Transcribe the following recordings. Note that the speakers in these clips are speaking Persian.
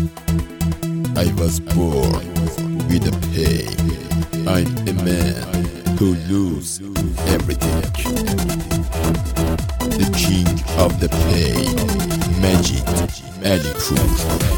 I was born with a pain. I'm a man who lose everything. The king of the pain, Majid Alipour.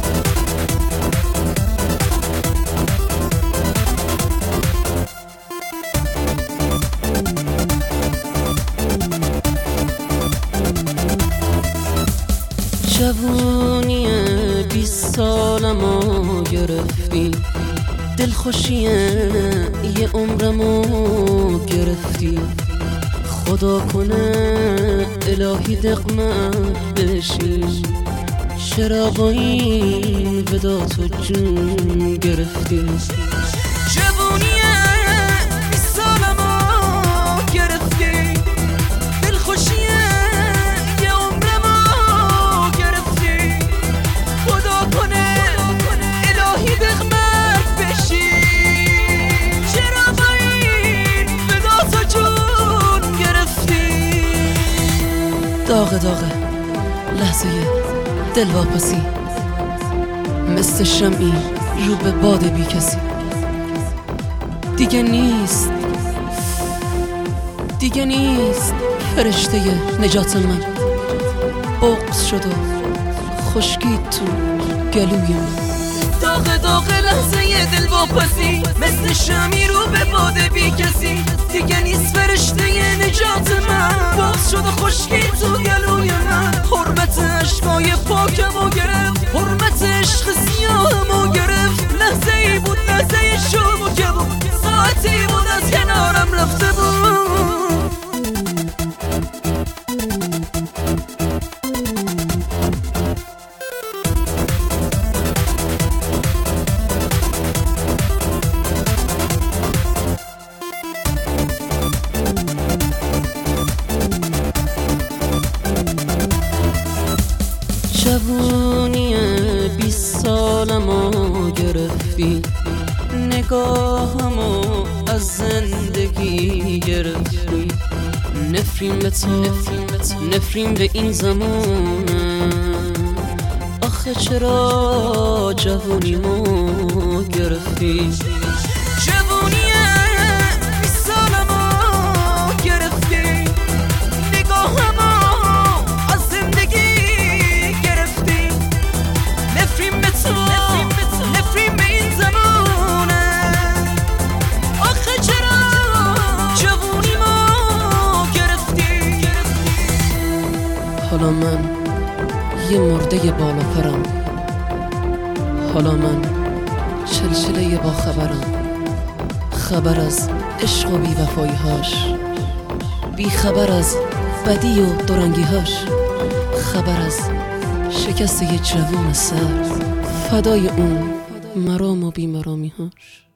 جوونی 20 سالمو گرفتی، دلخوشی یه عمرمو گرفتی. خدا کنه الهی دقمت بشی، چرا با این ودا تو جون گرفتی؟ جوونی 20 سالمو گرفتی، دلخوشی داغ لحظه دلواپسی، مثل شمعی رو به باد بی کسی. دیگه نیست فرشته نجات من، بغض شد و خشکی تو گلوی من. داغ لحظه دلواپسی، مثل شمعی رو به باد بی کسی. دیگه نیست فرشته نجات من، بغض شد و خشکی تو گلوی من. حرمت عشقای پاکمو گرفت، حرمت عشق سیاهمو گرفت. لحظه ای بود، لحظه شومو که بود، ساعتی بود از کنارم رفته بود. جوونی 20 سالمو گرفتی، نگاهمو از زندگی گرفتی. نفرین به تو، نفرین به این زمونه، آخه چرا جوونیمو گرفتی؟ جوونی 20 سالمو گرفتی، نگاهمو حالا من یه مرده بالا پرم، حالا من چلچله با خبرم. خبر از عشق و بی‌وفایی هاش، بی خبر از بدی و دورنگی هاش. خبر از شکست یه جوون سر، فدای اون مرام و بیمرامی هاش.